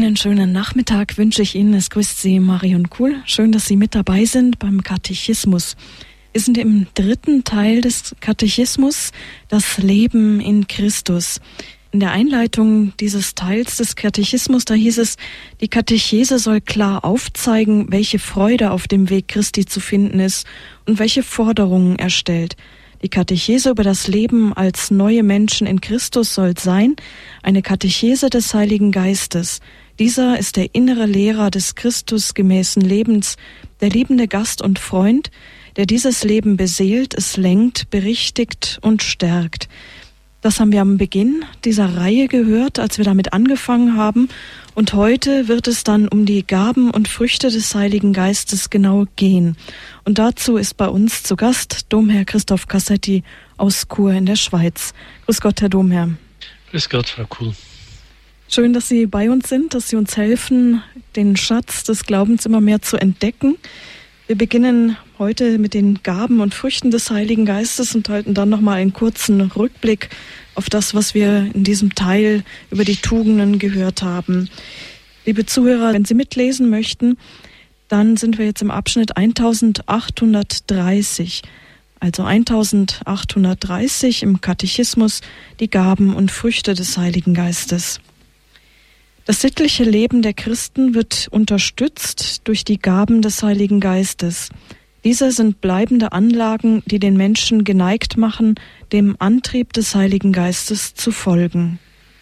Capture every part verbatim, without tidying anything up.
Einen schönen Nachmittag wünsche ich Ihnen. Es grüßt Sie Marion Kuhl. Schön, dass Sie mit dabei sind beim Katechismus. Wir sind im dritten Teil des Katechismus, das Leben in Christus. In der Einleitung dieses Teils des Katechismus, da hieß es, die Katechese soll klar aufzeigen, welche Freude auf dem Weg Christi zu finden ist und welche Forderungen er stellt. Die Katechese über das Leben als neue Menschen in Christus soll sein, eine Katechese des Heiligen Geistes. Dieser ist der innere Lehrer des Christusgemäßen Lebens, der liebende Gast und Freund, der dieses Leben beseelt, es lenkt, berichtigt und stärkt. Das haben wir am Beginn dieser Reihe gehört, als wir damit angefangen haben. Und heute wird es dann um die Gaben und Früchte des Heiligen Geistes genau gehen. Und dazu ist bei uns zu Gast Domherr Christoph Cassetti aus Chur in der Schweiz. Grüß Gott, Herr Domherr. Grüß Gott, Frau Kuhl. Schön, dass Sie bei uns sind, dass Sie uns helfen, den Schatz des Glaubens immer mehr zu entdecken. Wir beginnen heute mit den Gaben und Früchten des Heiligen Geistes und halten dann nochmal einen kurzen Rückblick auf das, was wir in diesem Teil über die Tugenden gehört haben. Liebe Zuhörer, wenn Sie mitlesen möchten, dann sind wir jetzt im Abschnitt eintausendachthundertdreißig. Also eintausendachthundertdreißig im Katechismus, die Gaben und Früchte des Heiligen Geistes. Das sittliche Leben der Christen wird unterstützt durch die Gaben des Heiligen Geistes. Diese sind bleibende Anlagen, die den Menschen geneigt machen, dem Antrieb des Heiligen Geistes zu folgen.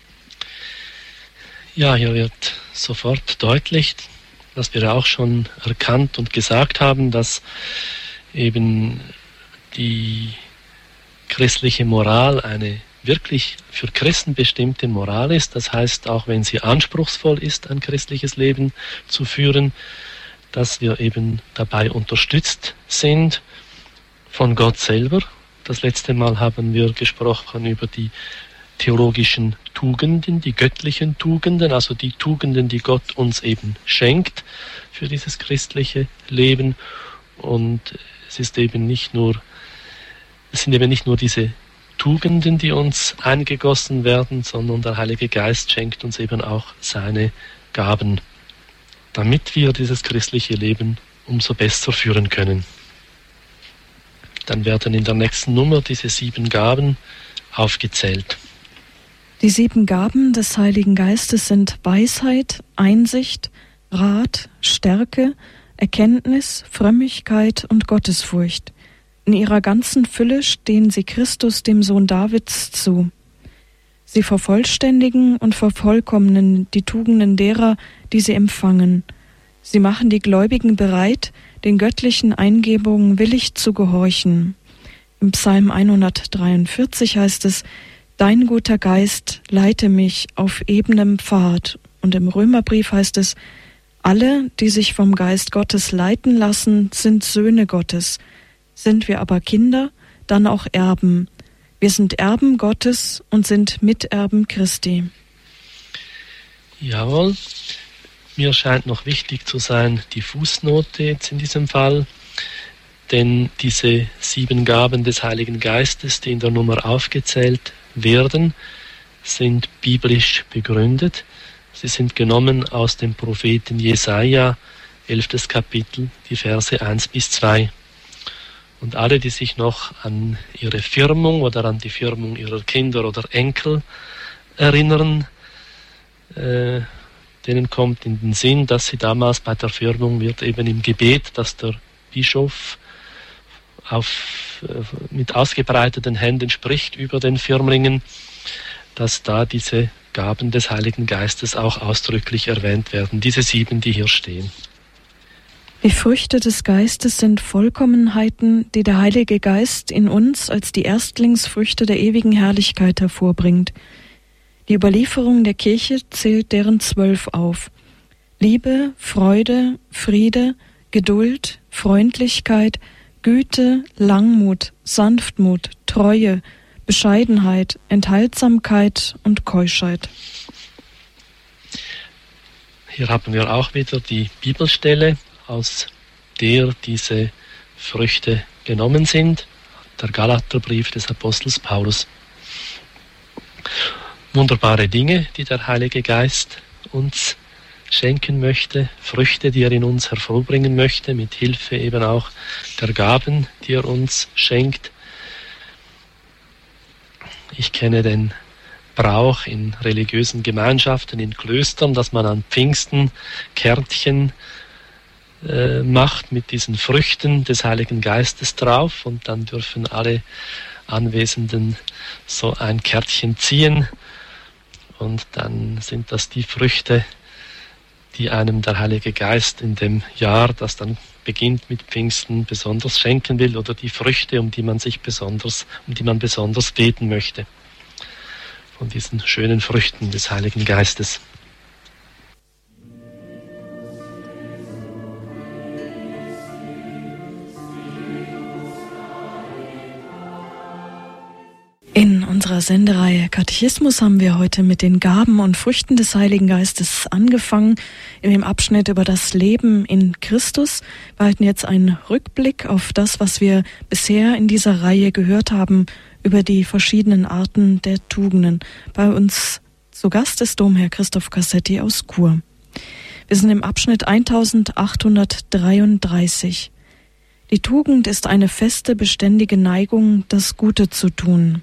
Ja, hier wird sofort deutlich, was wir auch schon erkannt und gesagt haben, dass eben die christliche Moral eine wirklich für Christen bestimmte Moral ist. Das heißt, auch wenn sie anspruchsvoll ist, ein christliches Leben zu führen, dass wir eben dabei unterstützt sind von Gott selber. Das letzte Mal haben wir gesprochen über die theologischen Tugenden, die göttlichen Tugenden, also die Tugenden, die Gott uns eben schenkt für dieses christliche Leben. Und es ist eben nicht nur, es sind eben nicht nur diese Tugenden, die uns eingegossen werden, sondern der Heilige Geist schenkt uns eben auch seine Gaben, damit wir dieses christliche Leben umso besser führen können. Dann werden in der nächsten Nummer diese sieben Gaben aufgezählt. Die sieben Gaben des Heiligen Geistes sind Weisheit, Einsicht, Rat, Stärke, Erkenntnis, Frömmigkeit und Gottesfurcht. In ihrer ganzen Fülle stehen sie Christus, dem Sohn Davids, zu. Sie vervollständigen und vervollkommnen die Tugenden derer, die sie empfangen. Sie machen die Gläubigen bereit, den göttlichen Eingebungen willig zu gehorchen. Im Psalm hundertdreiundvierzig heißt es, Dein guter Geist leite mich auf ebenem Pfad. Und im Römerbrief heißt es, alle, die sich vom Geist Gottes leiten lassen, sind Söhne Gottes. Sind wir aber Kinder, dann auch Erben. Wir sind Erben Gottes und sind Miterben Christi. Jawohl. Mir scheint noch wichtig zu sein, die Fußnote jetzt in diesem Fall, denn diese sieben Gaben des Heiligen Geistes, die in der Nummer aufgezählt werden, sind biblisch begründet. Sie sind genommen aus dem Propheten Jesaja, elftes Kapitel, die Verse eins bis zwei. Und alle, die sich noch an ihre Firmung oder an die Firmung ihrer Kinder oder Enkel erinnern, äh, denen kommt in den Sinn, dass sie damals bei der Firmung wird eben im Gebet, dass der Bischof auf, äh, mit ausgebreiteten Händen spricht über den Firmlingen, dass da diese Gaben des Heiligen Geistes auch ausdrücklich erwähnt werden, diese sieben, die hier stehen. Die Früchte des Geistes sind Vollkommenheiten, die der Heilige Geist in uns als die Erstlingsfrüchte der ewigen Herrlichkeit hervorbringt. Die Überlieferung der Kirche zählt deren zwölf auf. Liebe, Freude, Friede, Geduld, Freundlichkeit, Güte, Langmut, Sanftmut, Treue, Bescheidenheit, Enthaltsamkeit und Keuschheit. Hier haben wir auch wieder die Bibelstelle, aus der diese Früchte genommen sind, der Galaterbrief des Apostels Paulus. Wunderbare Dinge, die der Heilige Geist uns schenken möchte, Früchte, die er in uns hervorbringen möchte, mit Hilfe eben auch der Gaben, die er uns schenkt. Ich kenne den Brauch in religiösen Gemeinschaften, in Klöstern, dass man an Pfingsten Kärtchen äh, macht mit diesen Früchten des Heiligen Geistes drauf, und dann dürfen alle Anwesenden so ein Kärtchen ziehen, und dann sind das die Früchte, die einem der Heilige Geist in dem Jahr, das dann beginnt mit Pfingsten, besonders schenken will, oder die Früchte, um die man sich besonders, um die man besonders beten möchte. Von diesen schönen Früchten des Heiligen Geistes. In unserer Sendereihe Katechismus haben wir heute mit den Gaben und Früchten des Heiligen Geistes angefangen, in dem Abschnitt über das Leben in Christus. Wir halten jetzt einen Rückblick auf das, was wir bisher in dieser Reihe gehört haben, über die verschiedenen Arten der Tugenden. Bei uns zu Gast ist Domherr Christoph Cassetti aus Chur. Wir sind im Abschnitt eintausendachthundertdreiunddreißig. Die Tugend ist eine feste, beständige Neigung, das Gute zu tun.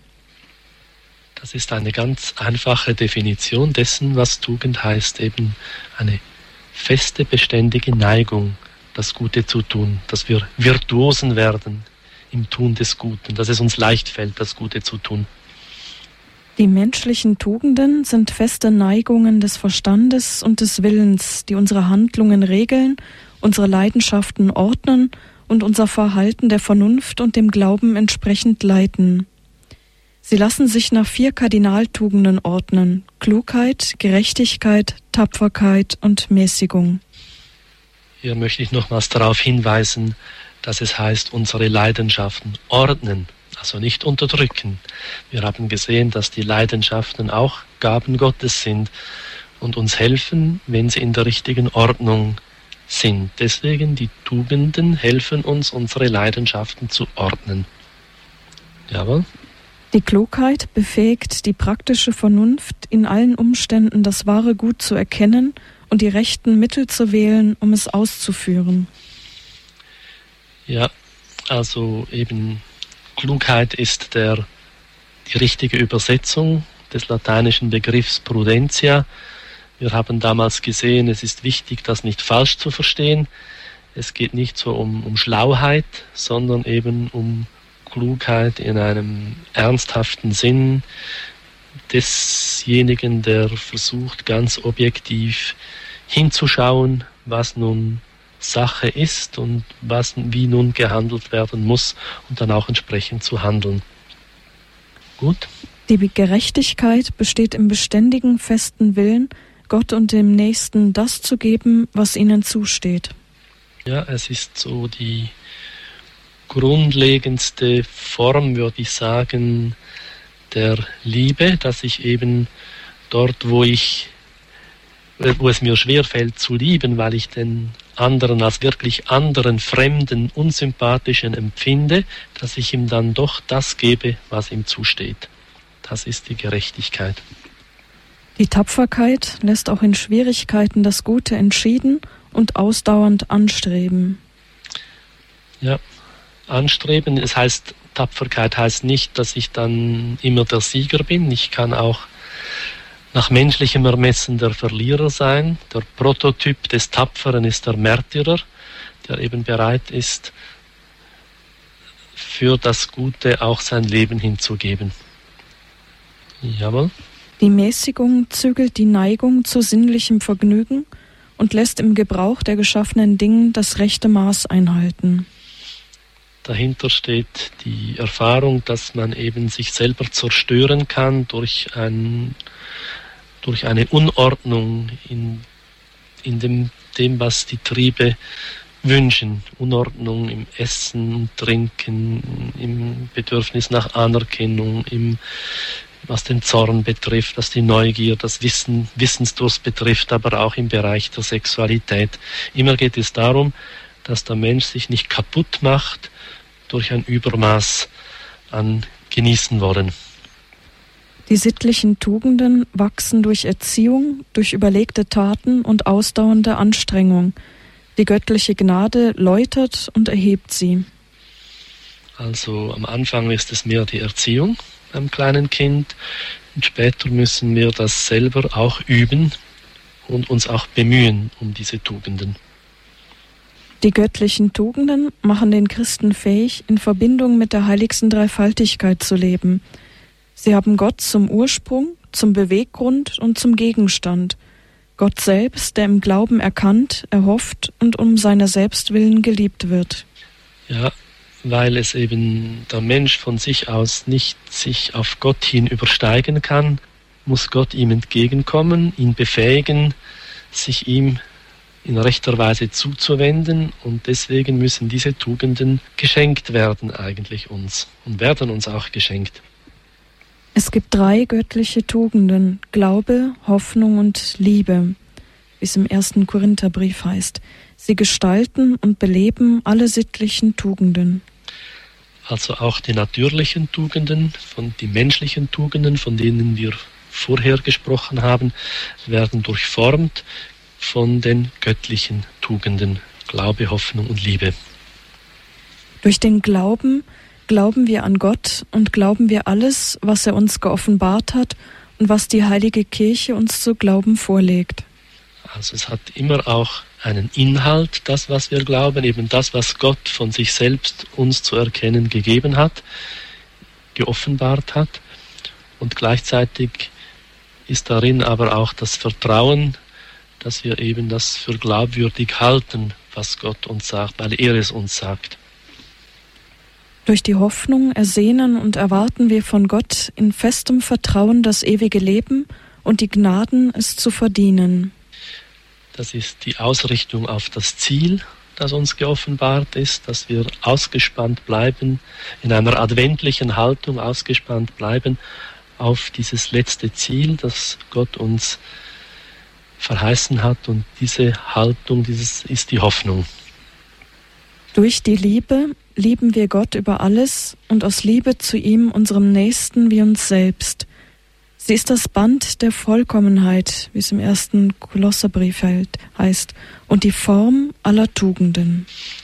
Das ist eine ganz einfache Definition dessen, was Tugend heißt, eben eine feste, beständige Neigung, das Gute zu tun, dass wir Virtuosen werden im Tun des Guten, dass es uns leicht fällt, das Gute zu tun. Die menschlichen Tugenden sind feste Neigungen des Verstandes und des Willens, die unsere Handlungen regeln, unsere Leidenschaften ordnen und unser Verhalten der Vernunft und dem Glauben entsprechend leiten. Sie lassen sich nach vier Kardinaltugenden ordnen: Klugheit, Gerechtigkeit, Tapferkeit und Mäßigung. Hier möchte ich nochmals darauf hinweisen, dass es heißt, unsere Leidenschaften ordnen, also nicht unterdrücken. Wir haben gesehen, dass die Leidenschaften auch Gaben Gottes sind und uns helfen, wenn sie in der richtigen Ordnung sind. Deswegen, die Tugenden helfen uns, unsere Leidenschaften zu ordnen. Jawohl. Die Klugheit befähigt die praktische Vernunft, in allen Umständen das wahre Gut zu erkennen und die rechten Mittel zu wählen, um es auszuführen. Ja, also eben Klugheit ist der, die richtige Übersetzung des lateinischen Begriffs Prudentia. Wir haben damals gesehen, es ist wichtig, das nicht falsch zu verstehen. Es geht nicht so um, um Schlauheit, sondern eben um Klugheit in einem ernsthaften Sinn desjenigen, der versucht, ganz objektiv hinzuschauen, was nun Sache ist und was, wie nun gehandelt werden muss, und dann auch entsprechend zu handeln. Gut? Die Gerechtigkeit besteht im beständigen, festen Willen, Gott und dem Nächsten das zu geben, was ihnen zusteht. Ja, es ist so die grundlegendste Form, würde ich sagen, der Liebe, dass ich eben dort, wo ich, wo es mir schwerfällt zu lieben, weil ich den anderen als wirklich anderen, fremden, unsympathischen empfinde, dass ich ihm dann doch das gebe, was ihm zusteht. Das ist die Gerechtigkeit. Die Tapferkeit lässt auch in Schwierigkeiten das Gute entschieden und ausdauernd anstreben. Ja, anstreben, es heißt, Tapferkeit heißt nicht, dass ich dann immer der Sieger bin. Ich kann auch nach menschlichem Ermessen der Verlierer sein. Der Prototyp des Tapferen ist der Märtyrer, der eben bereit ist, für das Gute auch sein Leben hinzugeben. Jawohl. Die Mäßigung zügelt die Neigung zu sinnlichem Vergnügen und lässt im Gebrauch der geschaffenen Dinge das rechte Maß einhalten. Dahinter steht die Erfahrung, dass man eben sich selber zerstören kann durch, ein, durch eine Unordnung in, in dem, dem, was die Triebe wünschen. Unordnung im Essen und Trinken, im Bedürfnis nach Anerkennung, im, was den Zorn betrifft, was die Neugier, das Wissen, Wissensdurst betrifft, aber auch im Bereich der Sexualität. Immer geht es darum, dass der Mensch sich nicht kaputt macht durch ein Übermaß an genießen wollen. Die sittlichen Tugenden wachsen durch Erziehung, durch überlegte Taten und ausdauernde Anstrengung. Die göttliche Gnade läutert und erhebt sie. Also am Anfang ist es mehr die Erziehung beim kleinen Kind und später müssen wir das selber auch üben und uns auch bemühen um diese Tugenden. Die göttlichen Tugenden machen den Christen fähig, in Verbindung mit der heiligsten Dreifaltigkeit zu leben. Sie haben Gott zum Ursprung, zum Beweggrund und zum Gegenstand. Gott selbst, der im Glauben erkannt, erhofft und um seiner selbst willen geliebt wird. Ja, weil es eben der Mensch von sich aus nicht sich auf Gott hin übersteigen kann, muss Gott ihm entgegenkommen, ihn befähigen, sich ihm in rechter Weise zuzuwenden, und deswegen müssen diese Tugenden geschenkt werden eigentlich uns und werden uns auch geschenkt. Es gibt drei göttliche Tugenden: Glaube, Hoffnung und Liebe, wie es im ersten Korintherbrief heißt. Sie gestalten und beleben alle sittlichen Tugenden. Also auch die natürlichen Tugenden, von die menschlichen Tugenden, von denen wir vorher gesprochen haben, werden durchformt von den göttlichen Tugenden: Glaube, Hoffnung und Liebe. Durch den Glauben glauben wir an Gott und glauben wir alles, was er uns geoffenbart hat und was die Heilige Kirche uns zu glauben vorlegt. Also es hat immer auch einen Inhalt, das, was wir glauben, eben das, was Gott von sich selbst uns zu erkennen gegeben hat, geoffenbart hat. Und gleichzeitig ist darin aber auch das Vertrauen, dass wir eben das für glaubwürdig halten, was Gott uns sagt, weil er es uns sagt. Durch die Hoffnung ersehnen und erwarten wir von Gott in festem Vertrauen das ewige Leben und die Gnaden, es zu verdienen. Das ist die Ausrichtung auf das Ziel, das uns geoffenbart ist, dass wir ausgespannt bleiben, in einer adventlichen Haltung ausgespannt bleiben auf dieses letzte Ziel, das Gott uns verheißen hat, und diese Haltung, dieses ist die Hoffnung. Durch die Liebe lieben wir Gott über alles und aus Liebe zu ihm, unserem Nächsten wie uns selbst. Sie ist das Band der Vollkommenheit, wie es im ersten Kolosserbrief heißt, und die Form aller Tugenden.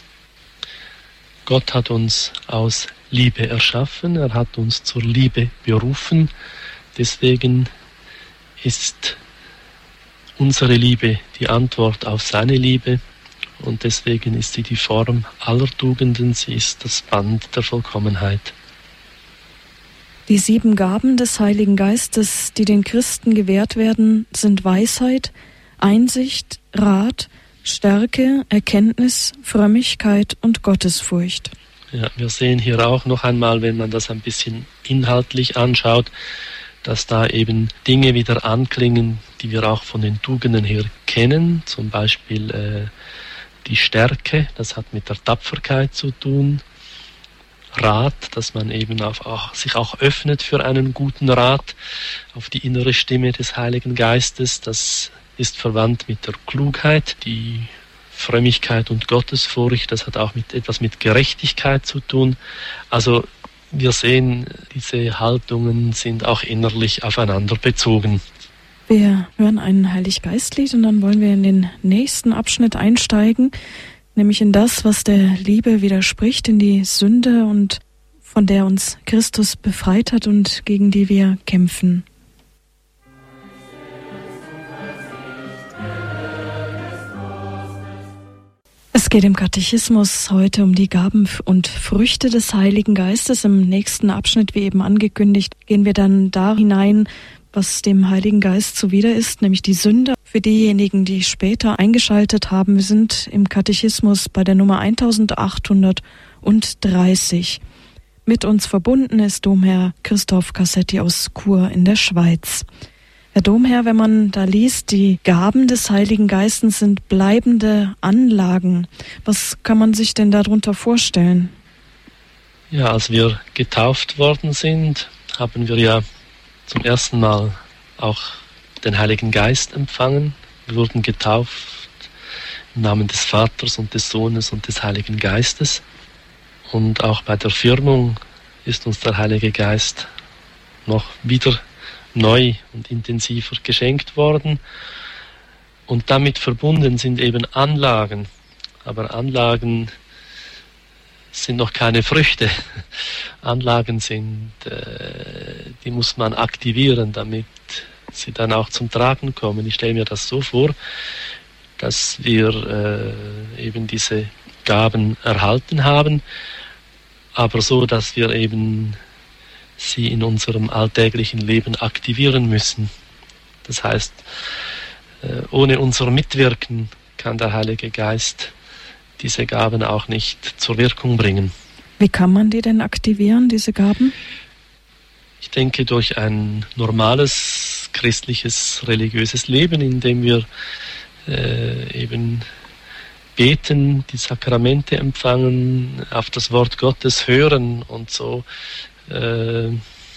Gott hat uns aus Liebe erschaffen, er hat uns zur Liebe berufen, deswegen ist unsere Liebe die Antwort auf seine Liebe, und deswegen ist sie die Form aller Tugenden, sie ist das Band der Vollkommenheit. Die sieben Gaben des Heiligen Geistes, die den Christen gewährt werden, sind Weisheit, Einsicht, Rat, Stärke, Erkenntnis, Frömmigkeit und Gottesfurcht. Ja, wir sehen hier auch noch einmal, wenn man das ein bisschen inhaltlich anschaut, dass da eben Dinge wieder anklingen, die wir auch von den Tugenden her kennen, zum Beispiel äh, die Stärke, das hat mit der Tapferkeit zu tun. Rat, dass man eben auf, auch, sich auch öffnet für einen guten Rat, auf die innere Stimme des Heiligen Geistes. Das ist verwandt mit der Klugheit, die Frömmigkeit und Gottesfurcht. Das hat auch mit, etwas mit Gerechtigkeit zu tun. Also wir sehen, diese Haltungen sind auch innerlich aufeinander bezogen. Wir hören ein Heiliggeistlied und dann wollen wir in den nächsten Abschnitt einsteigen, nämlich in das, was der Liebe widerspricht, in die Sünde, und von der uns Christus befreit hat und gegen die wir kämpfen. Es geht im Katechismus heute um die Gaben und Früchte des Heiligen Geistes. Im nächsten Abschnitt, wie eben angekündigt, gehen wir dann da hinein, was dem Heiligen Geist zuwider ist, nämlich die Sünde. Für diejenigen, die später eingeschaltet haben, wir sind im Katechismus bei der Nummer eintausendachthundertdreißig. Mit uns verbunden ist Domherr Christoph Cassetti aus Chur in der Schweiz. Herr Domherr, wenn man da liest, die Gaben des Heiligen Geistes sind bleibende Anlagen. Was kann man sich denn darunter vorstellen? Ja, als wir getauft worden sind, haben wir ja zum ersten Mal auch den Heiligen Geist empfangen. Wir wurden getauft im Namen des Vaters und des Sohnes und des Heiligen Geistes. Und auch bei der Firmung ist uns der Heilige Geist noch wieder neu und intensiver geschenkt worden. Und damit verbunden sind eben Anlagen. Aber Anlagen sind noch keine Früchte. Anlagen sind, äh, die muss man aktivieren, damit sie dann auch zum Tragen kommen. Ich stelle mir das so vor, dass wir äh, eben diese Gaben erhalten haben, aber so, dass wir eben sie in unserem alltäglichen Leben aktivieren müssen. Das heißt, äh, ohne unser Mitwirken kann der Heilige Geist diese Gaben auch nicht zur Wirkung bringen. Wie kann man die denn aktivieren, diese Gaben? Ich denke, durch ein normales christliches, religiöses Leben, in dem wir äh, eben beten, die Sakramente empfangen, auf das Wort Gottes hören und so äh,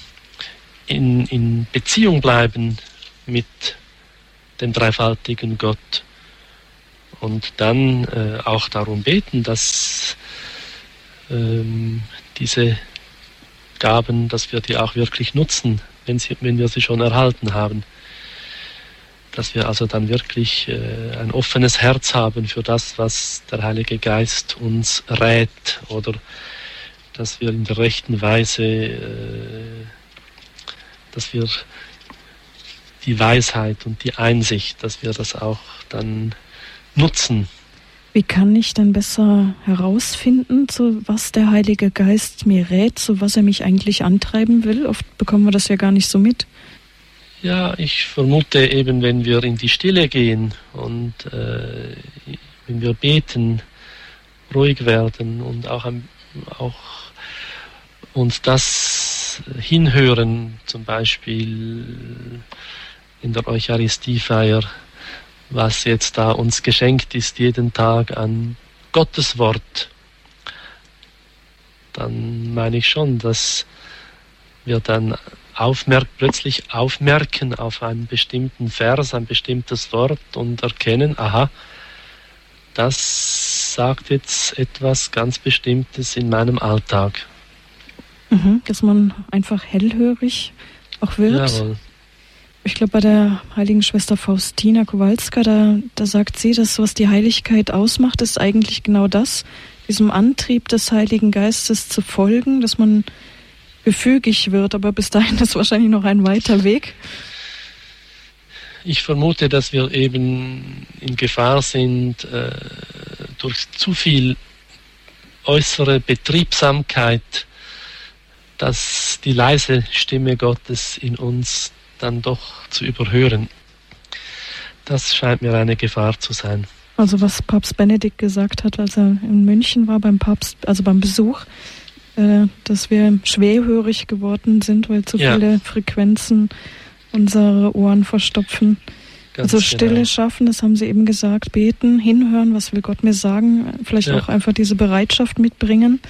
in, in Beziehung bleiben mit dem dreifaltigen Gott. Und dann äh, auch darum beten, dass ähm, diese Gaben, dass wir die auch wirklich nutzen, wenn, sie, wenn wir sie schon erhalten haben. Dass wir also dann wirklich äh, ein offenes Herz haben für das, was der Heilige Geist uns rät, oder dass wir in der rechten Weise, äh, dass wir die Weisheit und die Einsicht, dass wir das auch dann nutzen. Wie kann ich denn besser herausfinden, zu was der Heilige Geist mir rät, zu was er mich eigentlich antreiben will? Oft bekommen wir das ja gar nicht so mit. Ja, ich vermute eben, wenn wir in die Stille gehen und äh, wenn wir beten, ruhig werden und auch, auch uns das hinhören, zum Beispiel in der Eucharistiefeier, was jetzt da uns geschenkt ist, jeden Tag an Gottes Wort, dann meine ich schon, dass wir dann aufmerk- plötzlich aufmerken auf einen bestimmten Vers, ein bestimmtes Wort und erkennen, aha, das sagt jetzt etwas ganz Bestimmtes in meinem Alltag. Mhm, dass man einfach hellhörig auch wird. Jawohl. Ich glaube, bei der heiligen Schwester Faustina Kowalska, da, da sagt sie, dass was die Heiligkeit ausmacht, ist eigentlich genau das, diesem Antrieb des Heiligen Geistes zu folgen, dass man gefügig wird, aber bis dahin ist wahrscheinlich noch ein weiter Weg. Ich vermute, dass wir eben in Gefahr sind, äh, durch zu viel äußere Betriebsamkeit, dass die leise Stimme Gottes in uns dann doch zu überhören. Das scheint mir eine Gefahr zu sein. Also was Papst Benedikt gesagt hat, als er in München war beim Papst, also beim Besuch, äh, dass wir schwerhörig geworden sind, weil zu ja. viele Frequenzen unsere Ohren verstopfen. Ganz also Stille genau. schaffen, das haben Sie eben gesagt, beten, hinhören, was will Gott mir sagen, vielleicht ja. auch einfach diese Bereitschaft mitbringen.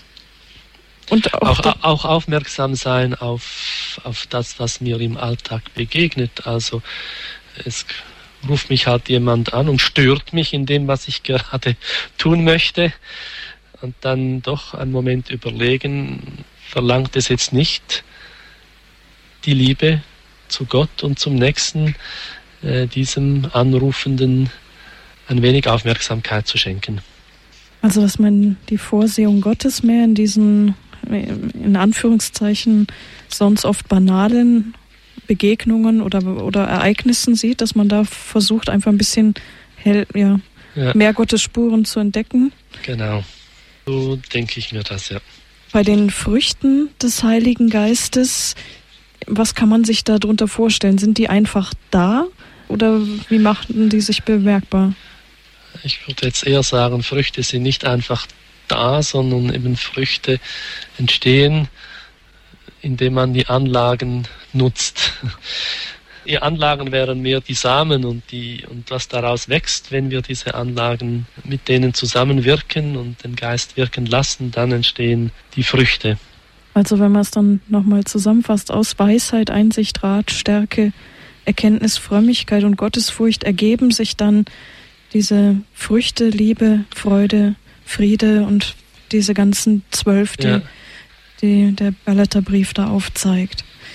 Und auch, auch, auch aufmerksam sein auf, auf das, was mir im Alltag begegnet. Also es ruft mich halt jemand an und stört mich in dem, was ich gerade tun möchte. Und dann doch einen Moment überlegen, verlangt es jetzt nicht die Liebe zu Gott und zum Nächsten, äh, diesem Anrufenden ein wenig Aufmerksamkeit zu schenken. Also dass man die Vorsehung Gottes mehr in diesen, in Anführungszeichen, sonst oft banalen Begegnungen oder, oder Ereignissen sieht, dass man da versucht, einfach ein bisschen hell, ja, ja. mehr Gottes Spuren zu entdecken. Genau, so denke ich mir das, ja. Bei den Früchten des Heiligen Geistes, was kann man sich darunter vorstellen? Sind die einfach da oder wie machten die sich bemerkbar? Ich würde jetzt eher sagen, Früchte sind nicht einfach da, sondern eben Früchte entstehen, indem man die Anlagen nutzt. Die Anlagen wären mehr die Samen und, die, und was daraus wächst, wenn wir diese Anlagen mit denen zusammenwirken und den Geist wirken lassen, dann entstehen die Früchte. Also wenn man es dann nochmal zusammenfasst, aus Weisheit, Einsicht, Rat, Stärke, Erkenntnis, Frömmigkeit und Gottesfurcht ergeben sich dann diese Früchte, Liebe, Freude, Friede und diese ganzen zwölf, die, ja. die der Galaterbrief da aufzeigt.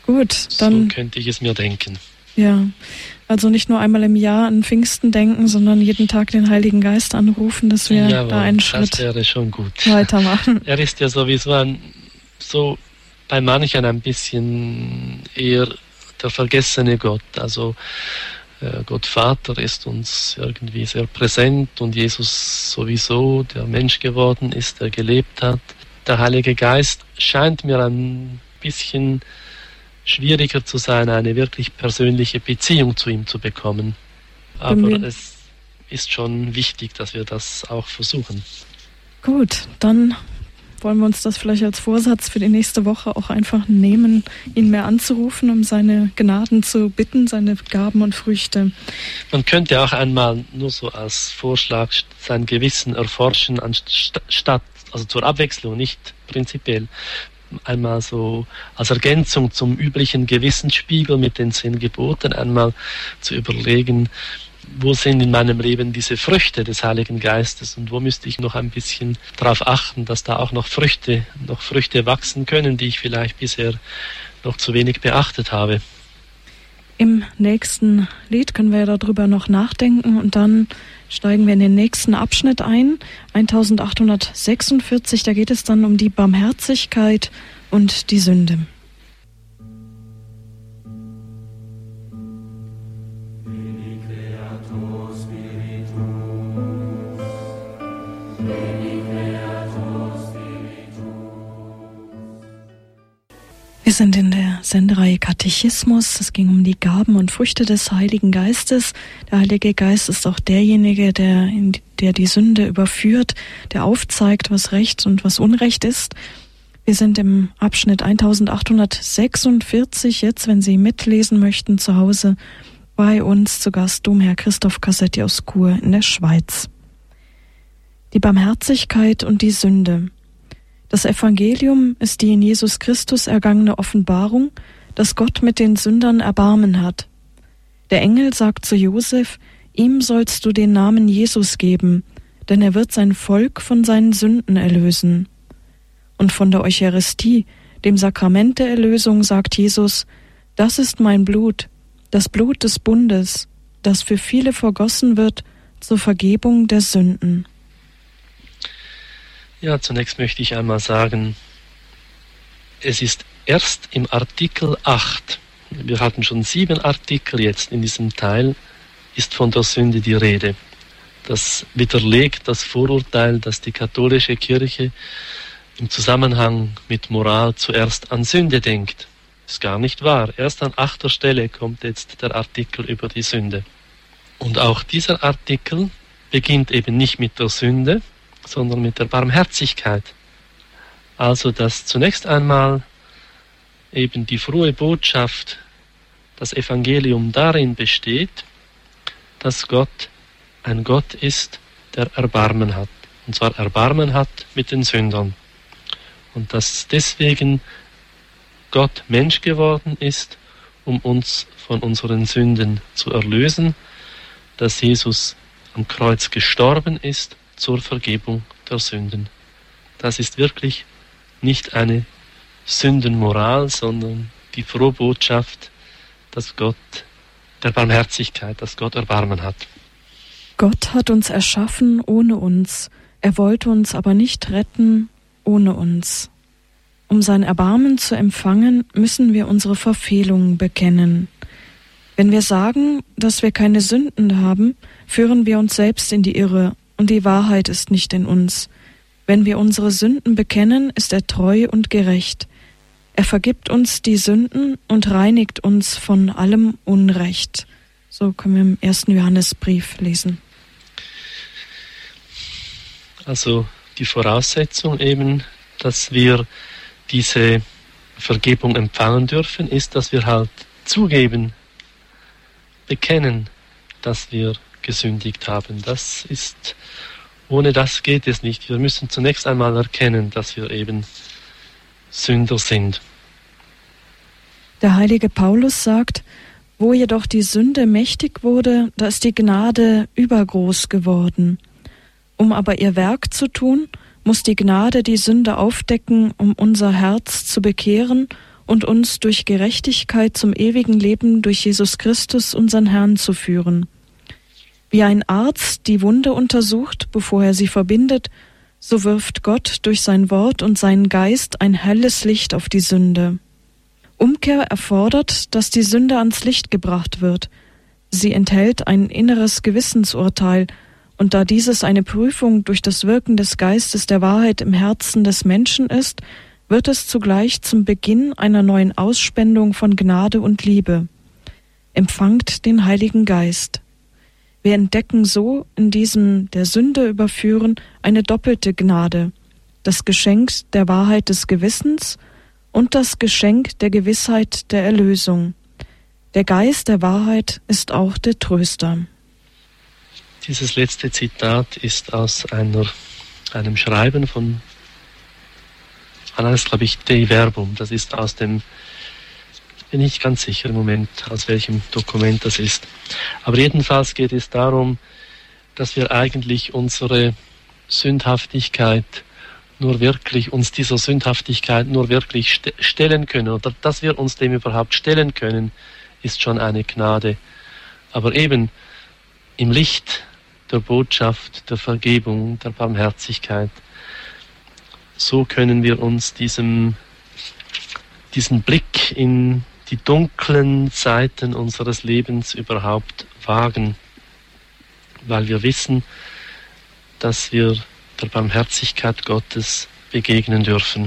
Gut, dann... So könnte ich es mir denken. Ja, also nicht nur einmal im Jahr an Pfingsten denken, sondern jeden Tag den Heiligen Geist anrufen, dass wir Jawohl, da einen Schritt das wäre schon gut. weitermachen. Er ist ja sowieso ein, so bei manchen ein bisschen eher der vergessene Gott. Also äh, Gott Vater ist uns irgendwie sehr präsent und Jesus sowieso, der Mensch geworden ist, der gelebt hat. Der Heilige Geist scheint mir ein bisschen schwieriger zu sein, eine wirklich persönliche Beziehung zu ihm zu bekommen. Aber es ist schon wichtig, dass wir das auch versuchen. Gut, dann wollen wir uns das vielleicht als Vorsatz für die nächste Woche auch einfach nehmen, ihn mehr anzurufen, um seine Gnaden zu bitten, seine Gaben und Früchte. Man könnte auch einmal nur so als Vorschlag sein Gewissen erforschen, anstatt, also zur Abwechslung, nicht prinzipiell, einmal so als Ergänzung zum üblichen Gewissensspiegel mit den zehn Geboten einmal zu überlegen, wo sind in meinem Leben diese Früchte des Heiligen Geistes und wo müsste ich noch ein bisschen darauf achten, dass da auch noch Früchte, noch Früchte wachsen können, die ich vielleicht bisher noch zu wenig beachtet habe. Im nächsten Lied können wir ja darüber noch nachdenken und dann steigen wir in den nächsten Abschnitt ein, eintausendachthundertsechsundvierzig, da geht es dann um die Barmherzigkeit und die Sünde. Wir sind in der Sendereihe Katechismus. Es ging um die Gaben und Früchte des Heiligen Geistes. Der Heilige Geist ist auch derjenige, der, in, der die Sünde überführt, der aufzeigt, was Recht und was Unrecht ist. Wir sind im Abschnitt eintausendachthundertsechsundvierzig jetzt, wenn Sie mitlesen möchten, zu Hause bei uns zu Gast Domherr Christoph Cassetti aus Chur in der Schweiz. Die Barmherzigkeit und die Sünde. Das Evangelium ist die in Jesus Christus ergangene Offenbarung, dass Gott mit den Sündern Erbarmen hat. Der Engel sagt zu Josef, ihm sollst du den Namen Jesus geben, denn er wird sein Volk von seinen Sünden erlösen. Und von der Eucharistie, dem Sakrament der Erlösung, sagt Jesus, das ist mein Blut, das Blut des Bundes, das für viele vergossen wird zur Vergebung der Sünden. Ja, zunächst möchte ich einmal sagen, es ist erst im Artikel acht, wir hatten schon sieben Artikel jetzt in diesem Teil, ist von der Sünde die Rede. Das widerlegt das Vorurteil, dass die katholische Kirche im Zusammenhang mit Moral zuerst an Sünde denkt. Das ist gar nicht wahr. Erst an achter Stelle kommt jetzt der Artikel über die Sünde. Und auch dieser Artikel beginnt eben nicht mit der Sünde, sondern mit der Barmherzigkeit. Also, dass zunächst einmal eben die frohe Botschaft, das Evangelium darin besteht, dass Gott ein Gott ist, der Erbarmen hat. Und zwar Erbarmen hat mit den Sündern. Und dass deswegen Gott Mensch geworden ist, um uns von unseren Sünden zu erlösen, dass Jesus am Kreuz gestorben ist zur Vergebung der Sünden. Das ist wirklich nicht eine Sündenmoral, sondern die frohe Botschaft, dass Gott der Barmherzigkeit, dass Gott Erbarmen hat. Gott hat uns erschaffen ohne uns. Er wollte uns aber nicht retten ohne uns. Um sein Erbarmen zu empfangen, müssen wir unsere Verfehlungen bekennen. Wenn wir sagen, dass wir keine Sünden haben, führen wir uns selbst in die Irre und die Wahrheit ist nicht in uns. Wenn wir unsere Sünden bekennen, ist er treu und gerecht. Er vergibt uns die Sünden und reinigt uns von allem Unrecht. So können wir im ersten Johannesbrief lesen. Also die Voraussetzung eben, dass wir diese Vergebung empfangen dürfen, ist, dass wir halt zugeben, bekennen, dass wir gesündigt haben. Das ist, ohne das geht es nicht. Wir müssen zunächst einmal erkennen, dass wir eben Sünder sind. Der heilige Paulus sagt, wo jedoch die Sünde mächtig wurde, da ist die Gnade übergroß geworden. Um aber ihr Werk zu tun, muss die Gnade die Sünde aufdecken, um unser Herz zu bekehren und uns durch Gerechtigkeit zum ewigen Leben durch Jesus Christus, unseren Herrn, zu führen. Wie ein Arzt die Wunde untersucht, bevor er sie verbindet, so wirft Gott durch sein Wort und seinen Geist ein helles Licht auf die Sünde. Umkehr erfordert, dass die Sünde ans Licht gebracht wird. Sie enthält ein inneres Gewissensurteil, und da dieses eine Prüfung durch das Wirken des Geistes der Wahrheit im Herzen des Menschen ist, wird es zugleich zum Beginn einer neuen Ausspendung von Gnade und Liebe. Empfangt den Heiligen Geist. Wir entdecken so in diesem der Sünde überführen eine doppelte Gnade, das Geschenk der Wahrheit des Gewissens und das Geschenk der Gewissheit der Erlösung. Der Geist der Wahrheit ist auch der Tröster. Dieses letzte Zitat ist aus einer, einem Schreiben von, ah, das ist, glaube ich, Dei Verbum. Das ist aus dem, bin ich ganz sicher im Moment, aus welchem Dokument das ist. Aber jedenfalls geht es darum, dass wir eigentlich unsere Sündhaftigkeit nur wirklich, uns dieser Sündhaftigkeit nur wirklich st- stellen können, oder dass wir uns dem überhaupt stellen können, ist schon eine Gnade. Aber eben im Licht der Botschaft, der Vergebung, der Barmherzigkeit, so können wir uns diesem, diesen Blick in die dunklen Seiten unseres Lebens überhaupt wagen, weil wir wissen, dass wir der Barmherzigkeit Gottes begegnen dürfen.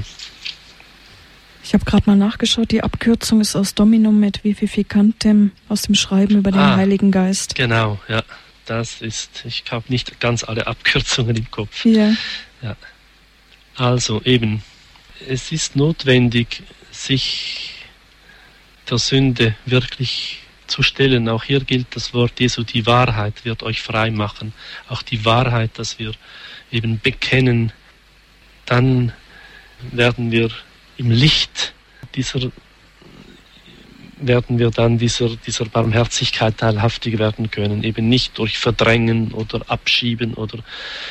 Ich habe gerade mal nachgeschaut, die Abkürzung ist aus Dominum et Vivificantem, aus dem Schreiben über den ah, Heiligen Geist. Genau, ja, das ist, ich habe nicht ganz alle Abkürzungen im Kopf. Ja. Ja. Also eben, es ist notwendig, sich der Sünde wirklich zu stellen. Auch hier gilt das Wort Jesu, die Wahrheit wird euch frei machen. Auch die Wahrheit, dass wir eben bekennen, dann werden wir im Licht dieser, werden wir dann dieser, dieser Barmherzigkeit teilhaftig werden können. Eben nicht durch Verdrängen oder Abschieben oder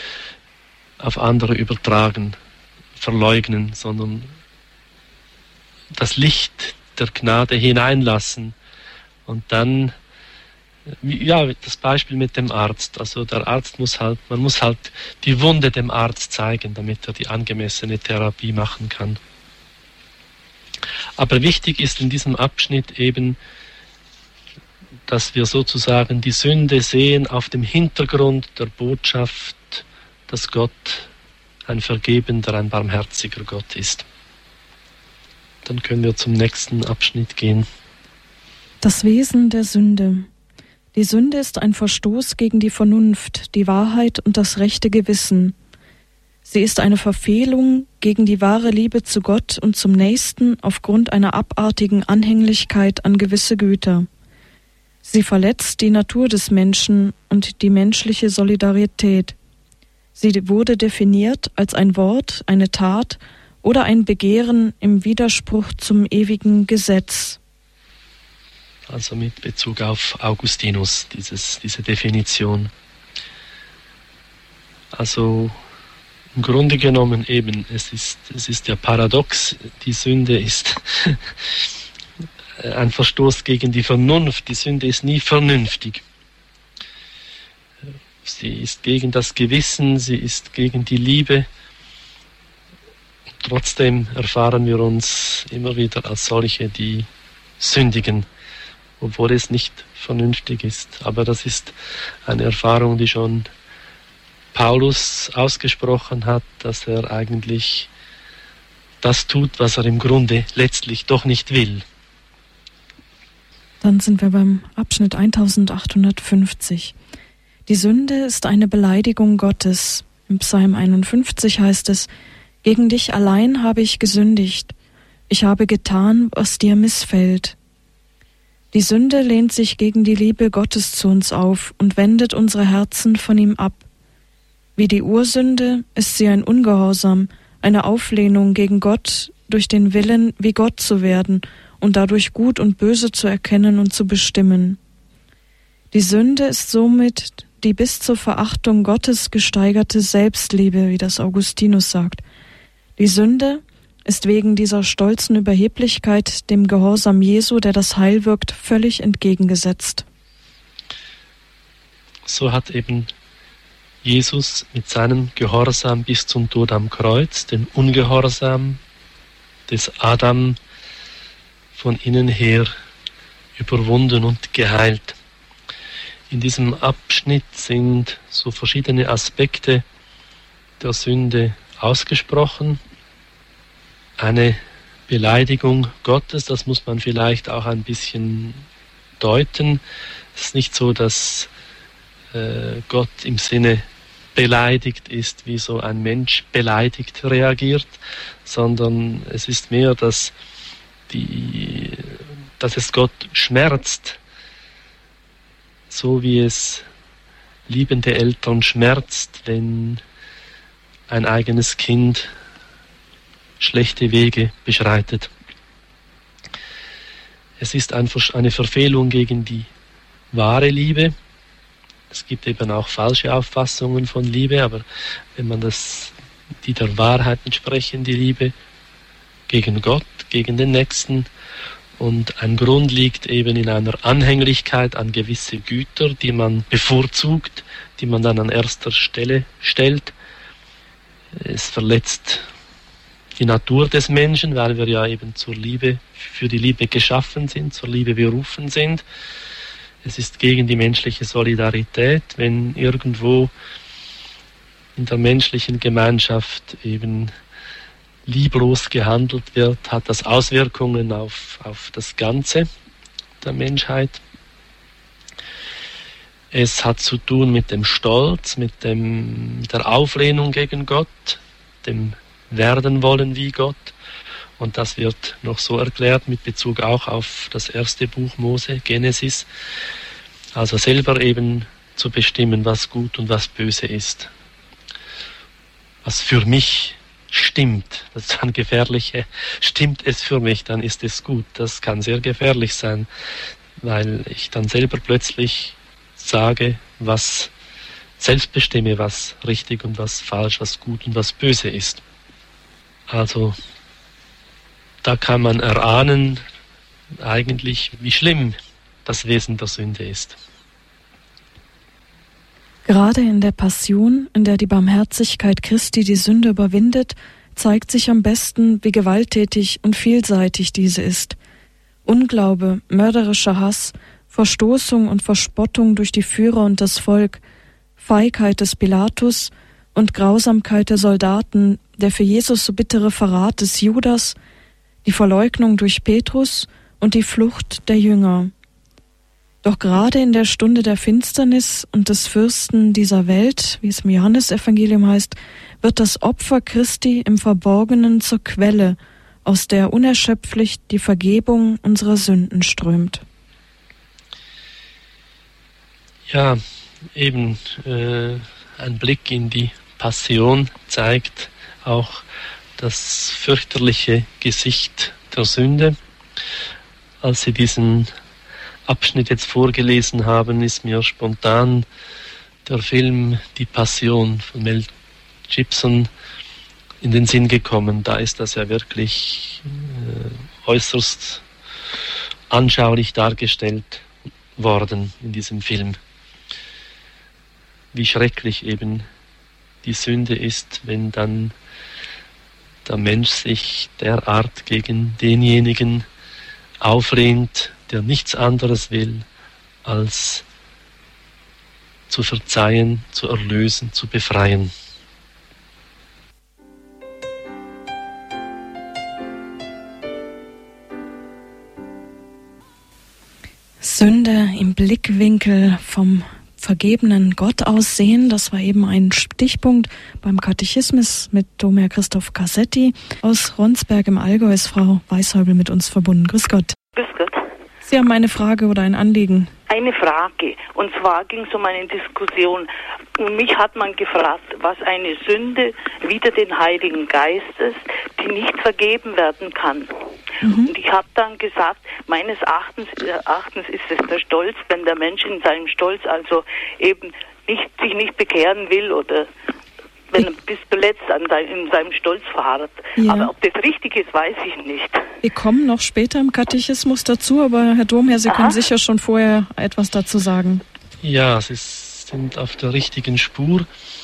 auf andere übertragen, verleugnen, sondern das Licht der Gnade hineinlassen. Und dann, ja, das Beispiel mit dem Arzt. Also der Arzt muss halt, man muss halt die Wunde dem Arzt zeigen, damit er die angemessene Therapie machen kann. Aber wichtig ist in diesem Abschnitt eben, dass wir sozusagen die Sünde sehen auf dem Hintergrund der Botschaft, dass Gott ein vergebender, ein barmherziger Gott ist. Dann können wir zum nächsten Abschnitt gehen. Das Wesen der Sünde. Die Sünde ist ein Verstoß gegen die Vernunft, die Wahrheit und das rechte Gewissen. Sie ist eine Verfehlung gegen die wahre Liebe zu Gott und zum Nächsten aufgrund einer abartigen Anhänglichkeit an gewisse Güter. Sie verletzt die Natur des Menschen und die menschliche Solidarität. Sie wurde definiert als ein Wort, eine Tat oder ein Begehren im Widerspruch zum ewigen Gesetz. Also mit Bezug auf Augustinus, dieses, diese Definition. Also im Grunde genommen eben, es ist, es ist ja paradox, die Sünde ist ein Verstoß gegen die Vernunft. Die Sünde ist nie vernünftig. Sie ist gegen das Gewissen, sie ist gegen die Liebe. Trotzdem erfahren wir uns immer wieder als solche, die sündigen, obwohl es nicht vernünftig ist. Aber das ist eine Erfahrung, die schon Paulus ausgesprochen hat, dass er eigentlich das tut, was er im Grunde letztlich doch nicht will. Dann sind wir beim Abschnitt eintausendachthundertfünfzig. Die Sünde ist eine Beleidigung Gottes. Im Psalm einundfünfzig heißt es: Gegen dich allein habe ich gesündigt. Ich habe getan, was dir missfällt. Die Sünde lehnt sich gegen die Liebe Gottes zu uns auf und wendet unsere Herzen von ihm ab. Wie die Ursünde ist sie ein Ungehorsam, eine Auflehnung gegen Gott durch den Willen, wie Gott zu werden und dadurch Gut und Böse zu erkennen und zu bestimmen. Die Sünde ist somit die bis zur Verachtung Gottes gesteigerte Selbstliebe, wie das Augustinus sagt. Die Sünde ist wegen dieser stolzen Überheblichkeit dem Gehorsam Jesu, der das Heil wirkt, völlig entgegengesetzt. So hat eben Jesus mit seinem Gehorsam bis zum Tod am Kreuz den Ungehorsam des Adam von innen her überwunden und geheilt. In diesem Abschnitt sind so verschiedene Aspekte der Sünde ausgesprochen. Eine Beleidigung Gottes, das muss man vielleicht auch ein bisschen deuten. Es ist nicht so, dass äh, Gott im Sinne beleidigt ist, wie so ein Mensch beleidigt reagiert, sondern es ist mehr, dass, die, dass es Gott schmerzt, so wie es liebende Eltern schmerzt, wenn ein eigenes Kind schlechte Wege beschreitet. Es ist eine Verfehlung gegen die wahre Liebe. Es gibt eben auch falsche Auffassungen von Liebe, aber wenn man das, die der Wahrheit entsprechen, die Liebe gegen Gott, gegen den Nächsten, und ein Grund liegt eben in einer Anhänglichkeit an gewisse Güter, die man bevorzugt, die man dann an erster Stelle stellt. Es verletzt die Natur des Menschen, weil wir ja eben zur Liebe, für die Liebe geschaffen sind, zur Liebe berufen sind. Es ist gegen die menschliche Solidarität, wenn irgendwo in der menschlichen Gemeinschaft eben lieblos gehandelt wird, hat das Auswirkungen auf, auf das Ganze der Menschheit. Es hat zu tun mit dem Stolz, mit, dem, mit der Auflehnung gegen Gott, dem Werden wollen wie Gott. Und das wird noch so erklärt mit Bezug auch auf das erste Buch Mose, Genesis. Also selber eben zu bestimmen, was gut und was böse ist. Was für mich stimmt, das ist dann gefährliche, stimmt es für mich, dann ist es gut. Das kann sehr gefährlich sein, weil ich dann selber plötzlich sage, was selbst bestimme, was richtig und was falsch, was gut und was böse ist. Also da kann man erahnen eigentlich, wie schlimm das Wesen der Sünde ist. Gerade in der Passion, in der die Barmherzigkeit Christi die Sünde überwindet, zeigt sich am besten, wie gewalttätig und vielseitig diese ist. Unglaube, mörderischer Hass, Verstoßung und Verspottung durch die Führer und das Volk, Feigheit des Pilatus und Grausamkeit der Soldaten, der für Jesus so bittere Verrat des Judas, die Verleugnung durch Petrus und die Flucht der Jünger. Doch gerade in der Stunde der Finsternis und des Fürsten dieser Welt, wie es im Johannesevangelium heißt, wird das Opfer Christi im Verborgenen zur Quelle, aus der unerschöpflich die Vergebung unserer Sünden strömt. Ja, eben äh, ein Blick in die Passion zeigt auch das fürchterliche Gesicht der Sünde. Als sie diesen Abschnitt jetzt vorgelesen haben, ist mir spontan der Film Die Passion von Mel Gibson in den Sinn gekommen. Da ist das ja wirklich äh, äußerst anschaulich dargestellt worden in diesem Film. Wie schrecklich eben die Sünde ist, wenn dann der Mensch sich derart gegen denjenigen auflehnt, der nichts anderes will, als zu verzeihen, zu erlösen, zu befreien. Sünde im Blickwinkel vom vergebenen Gott aussehen, das war eben ein Stichpunkt beim Katechismus mit Domherr Christoph Cassetti. Aus Ronsberg im Allgäu ist Frau Weishäubel mit uns verbunden. Grüß Gott. Grüß Gott. Sie haben eine Frage oder ein Anliegen? Eine Frage. Und zwar ging es um eine Diskussion. Und mich hat man gefragt, was eine Sünde wider den Heiligen Geist ist, die nicht vergeben werden kann. Mhm. Und ich habe dann gesagt, meines Erachtens, Erachtens ist es der Stolz, wenn der Mensch in seinem Stolz also eben nicht, sich nicht bekehren will oder wenn er bis zuletzt an sein, in seinem Stolz verharrt. Ja. Aber ob das richtig ist, weiß ich nicht. Wir kommen noch später im Katechismus dazu, aber Herr Domherr, Sie Aha. können sicher schon vorher etwas dazu sagen. Ja, Sie sind auf der richtigen Spur.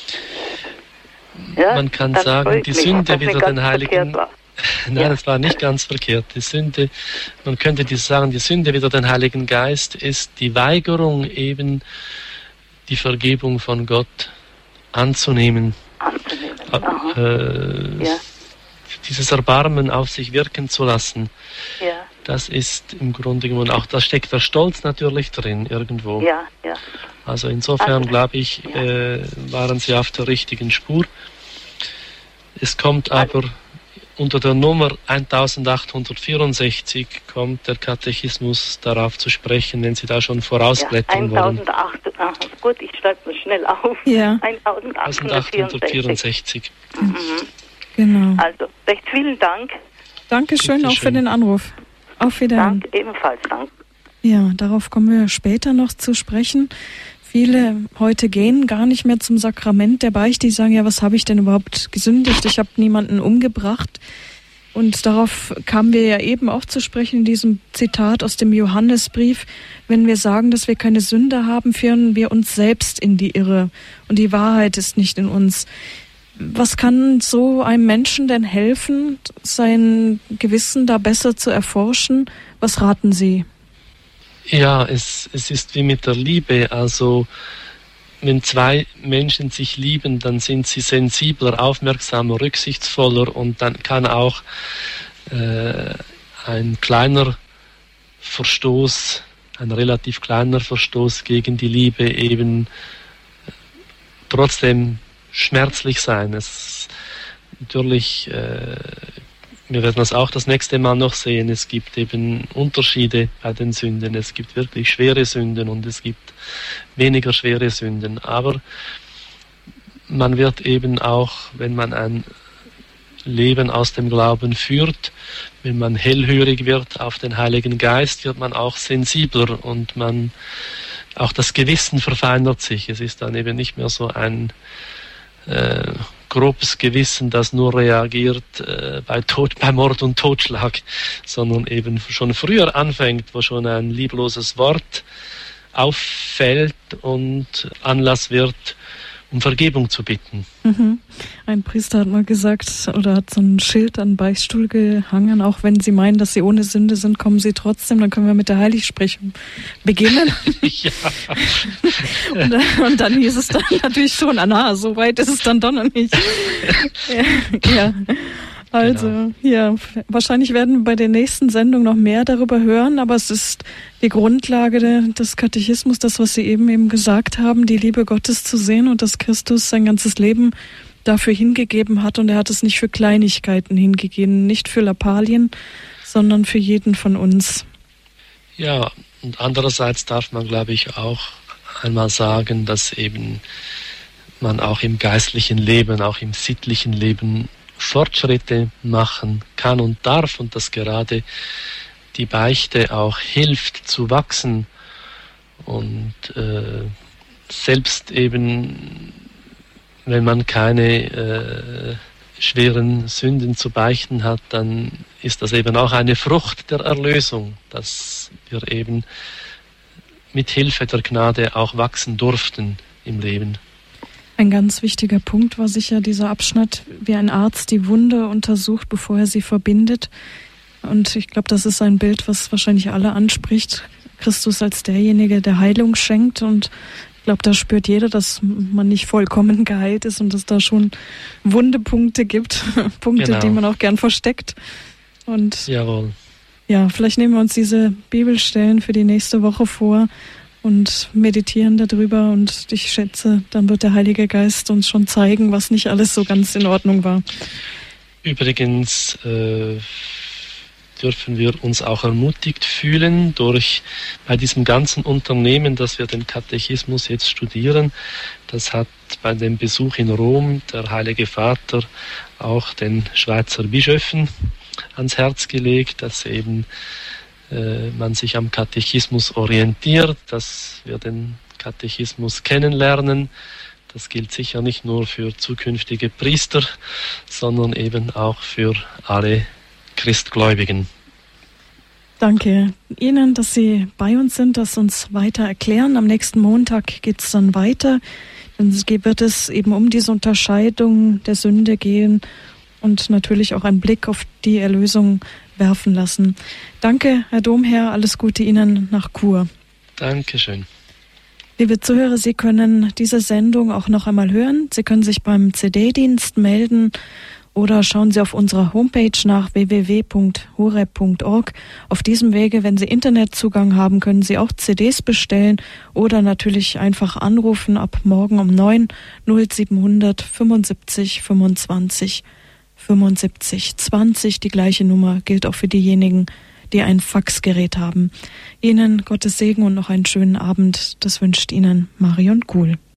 Ja, man kann sagen, die mich, Sünde wieder den Heiligen... Nein, ja. das war nicht ganz verkehrt. Die Sünde, man könnte die sagen, die Sünde wider den Heiligen Geist ist die Weigerung, eben die Vergebung von Gott anzunehmen. anzunehmen. Äh, ja. Dieses Erbarmen auf sich wirken zu lassen. Ja. Das ist im Grunde genommen auch, da steckt der Stolz natürlich drin irgendwo. Ja, ja. Also insofern also, glaube ich, ja. äh, waren Sie auf der richtigen Spur. Es kommt aber unter der Nummer eintausendachthundertvierundsechzig kommt der Katechismus darauf zu sprechen, wenn Sie da schon vorausblättern ja, wollen. eintausendachthundert, gut, ich schreibe das schnell auf. Ja. eintausendachthundertvierundsechzig. Mhm. Genau. Also, recht vielen Dank. Dankeschön Bitte auch schön. Für den Anruf. Auf Wiedersehen. Danke, ebenfalls, danke. Ja, darauf kommen wir später noch zu sprechen. Viele heute gehen gar nicht mehr zum Sakrament der Beichte. Die sagen, ja, was habe ich denn überhaupt gesündigt? Ich habe niemanden umgebracht. Und darauf kamen wir ja eben auch zu sprechen in diesem Zitat aus dem Johannesbrief. Wenn wir sagen, dass wir keine Sünde haben, führen wir uns selbst in die Irre. Und die Wahrheit ist nicht in uns. Was kann so einem Menschen denn helfen, sein Gewissen da besser zu erforschen? Was raten Sie? Ja, es, es ist wie mit der Liebe. Also wenn zwei Menschen sich lieben, dann sind sie sensibler, aufmerksamer, rücksichtsvoller und dann kann auch äh, ein kleiner Verstoß, ein relativ kleiner Verstoß gegen die Liebe eben trotzdem schmerzlich sein. Es natürlich äh, wir werden das auch das nächste Mal noch sehen. Es gibt eben Unterschiede bei den Sünden. Es gibt wirklich schwere Sünden und es gibt weniger schwere Sünden. Aber man wird eben auch, wenn man ein Leben aus dem Glauben führt, wenn man hellhörig wird auf den Heiligen Geist, wird man auch sensibler und man auch das Gewissen verfeinert sich. Es ist dann eben nicht mehr so ein äh, grobes Gewissen, das nur reagiert äh, bei, Tod, bei Mord und Totschlag, sondern eben schon früher anfängt, wo schon ein liebloses Wort auffällt und Anlass wird, um Vergebung zu bitten. Mhm. Ein Priester hat mal gesagt, oder hat so ein Schild an den Beichtstuhl gehangen, auch wenn Sie meinen, dass Sie ohne Sünde sind, kommen Sie trotzdem, dann können wir mit der Heiligsprechung beginnen. Ja. und, und dann hieß es dann natürlich schon, ah, na, so weit ist es dann doch noch nicht. ja. ja. Also, genau. ja, wahrscheinlich werden wir bei der nächsten Sendung noch mehr darüber hören, aber es ist die Grundlage de, des Katechismus, das, was Sie eben eben gesagt haben, die Liebe Gottes zu sehen und dass Christus sein ganzes Leben dafür hingegeben hat und er hat es nicht für Kleinigkeiten hingegeben, nicht für Lappalien, sondern für jeden von uns. Ja, und andererseits darf man, glaube ich, auch einmal sagen, dass eben man auch im geistlichen Leben, auch im sittlichen Leben Fortschritte machen kann und darf und dass gerade die Beichte auch hilft zu wachsen und äh, selbst eben, wenn man keine äh, schweren Sünden zu beichten hat, dann ist das eben auch eine Frucht der Erlösung, dass wir eben mit Hilfe der Gnade auch wachsen durften im Leben. Ein ganz wichtiger Punkt war sicher dieser Abschnitt, wie ein Arzt die Wunde untersucht, bevor er sie verbindet. Und ich glaube, das ist ein Bild, was wahrscheinlich alle anspricht. Christus als derjenige, der Heilung schenkt. Und ich glaube, da spürt jeder, dass man nicht vollkommen geheilt ist und dass da schon Wundepunkte gibt. Punkte, genau. Die man auch gern versteckt. Und Jawohl. Ja, vielleicht nehmen wir uns diese Bibelstellen für die nächste Woche vor und meditieren darüber und ich schätze, dann wird der Heilige Geist uns schon zeigen, was nicht alles so ganz in Ordnung war. Übrigens äh, dürfen wir uns auch ermutigt fühlen durch bei diesem ganzen Unternehmen, dass wir den Katechismus jetzt studieren. Das hat bei dem Besuch in Rom der Heilige Vater auch den Schweizer Bischöfen ans Herz gelegt, dass eben man sich am Katechismus orientiert, dass wir den Katechismus kennenlernen, Das gilt sicher nicht nur für zukünftige Priester, sondern eben auch für alle Christgläubigen. Danke Ihnen, dass Sie bei uns sind, das uns weiter erklären. Am nächsten Montag geht es dann weiter. Dann wird es eben um diese Unterscheidung der Sünde gehen und natürlich auch einen Blick auf die Erlösung werfen lassen. Danke, Herr Domherr, alles Gute Ihnen nach Chur. Dankeschön. Liebe Zuhörer, Sie können diese Sendung auch noch einmal hören. Sie können sich beim C D-Dienst melden oder schauen Sie auf unserer Homepage nach w w w punkt horeb punkt org. Auf diesem Wege, wenn Sie Internetzugang haben, können Sie auch C Ds bestellen oder natürlich einfach anrufen ab morgen um neun null siebenhundert fünfundsiebzig fünfundzwanzig fünfundsiebzig zwanzig. Die gleiche Nummer gilt auch für diejenigen, die ein Faxgerät haben. Ihnen Gottes Segen und noch einen schönen Abend. Das wünscht Ihnen Marion Kuhl.